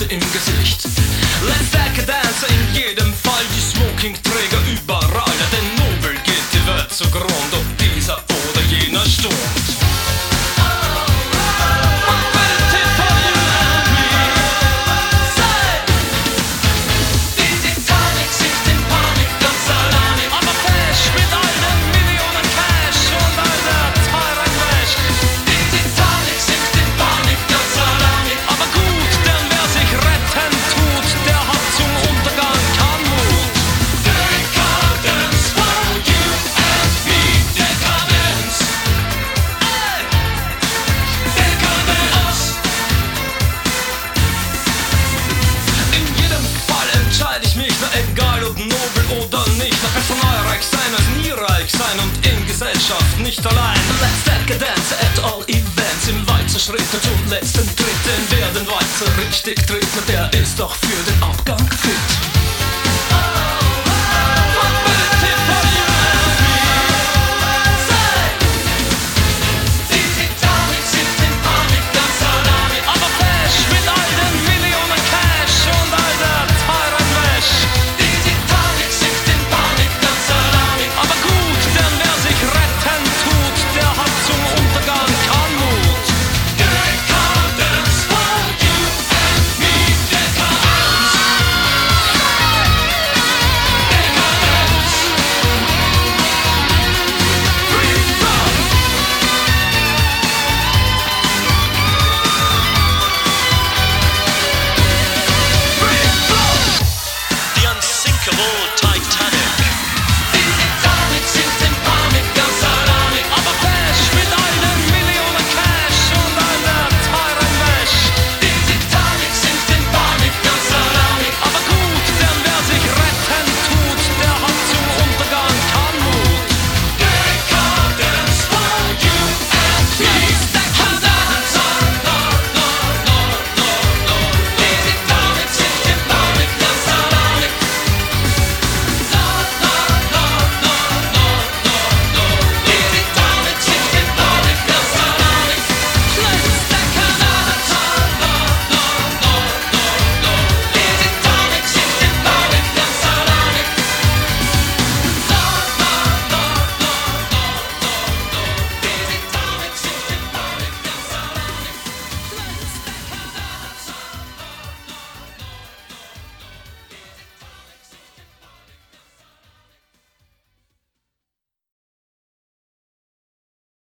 im Gesicht. Let's Decadence in jedem Fall, die Smokingträger überall. Denn nobel geht die Welt zugrund, ob dieser oder jener stürmt. Egal ob nobel oder nicht, man kann von reich sein als nie reich sein und in Gesellschaft nicht allein. Let's Decadence at all events, im Walzer Schritte zum letzten Dritten werden Walzer richtig treten, der ist doch für den Ab